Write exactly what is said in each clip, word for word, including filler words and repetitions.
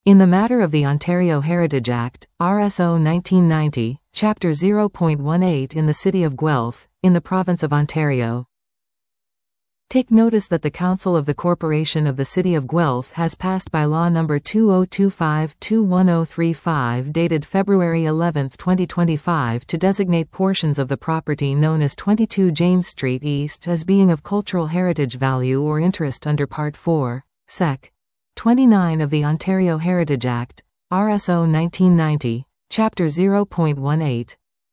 In the matter of the Ontario Heritage Act, R S O nineteen ninety, Chapter zero point one eight in the City of Guelph, in the Province of Ontario. Take notice that the Council of the Corporation of the City of Guelph has passed by Law Number two oh two five dash two one oh three five dated February eleventh twenty twenty-five to designate portions of the property known as twenty-two James Street East as being of cultural heritage value or interest under Part four, Sec. twenty-nine of the Ontario Heritage Act, R S O nineteen ninety, Chapter zero point one eight.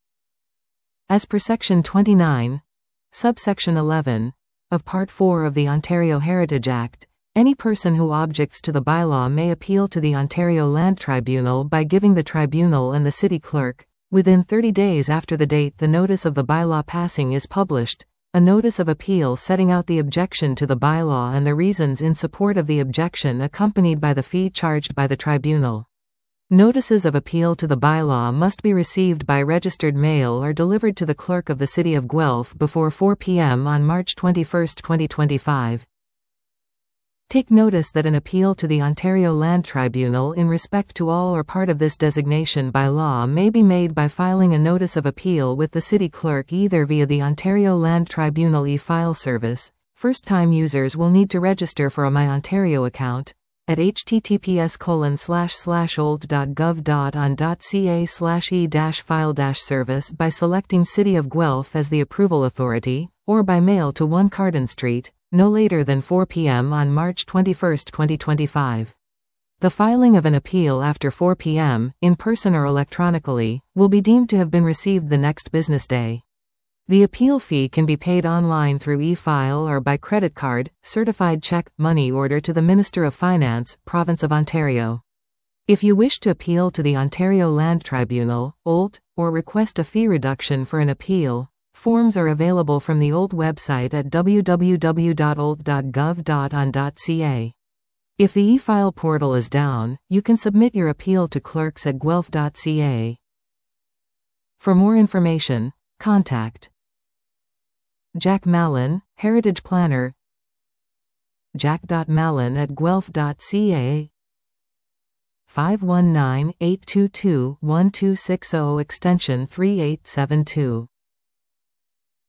As per Section twenty-nine, Subsection eleven, of Part four of the Ontario Heritage Act, any person who objects to the bylaw may appeal to the Ontario Land Tribunal by giving the Tribunal and the City Clerk, within thirty days after the date the notice of the bylaw passing is published, a notice of appeal setting out the objection to the bylaw and the reasons in support of the objection accompanied by the fee charged by the Tribunal. Notices of appeal to the bylaw must be received by registered mail or delivered to the Clerk of the City of Guelph before four p m on March twenty-first twenty twenty-five. Take notice that an appeal to the Ontario Land Tribunal in respect to all or part of this designation by law may be made by filing a notice of appeal with the City Clerk either via the Ontario Land Tribunal e-file service. First-time users will need to register for a My Ontario account at https colon slash slash old dot gov dot on dot ca slash e dash file dash service by selecting City of Guelph as the approval authority, or by mail to one Carden Street, no later than four p m on March twenty-first twenty twenty-five. The filing of an appeal after four p m, in person or electronically, will be deemed to have been received the next business day. The appeal fee can be paid online through e-file or by credit card, certified check, money order to the Minister of Finance, Province of Ontario. If you wish to appeal to the Ontario Land Tribunal, O L T, or request a fee reduction for an appeal, forms are available from the O L T website at w w w dot o l t dot gov dot on dot c a. If the e-file portal is down, you can submit your appeal to clerks at guelph dot c a. For more information, contact Jack Mallon, Heritage Planner, jack dot mallon at guelph dot c a, five one nine, eight two two, one two six zero extension three eight seven two.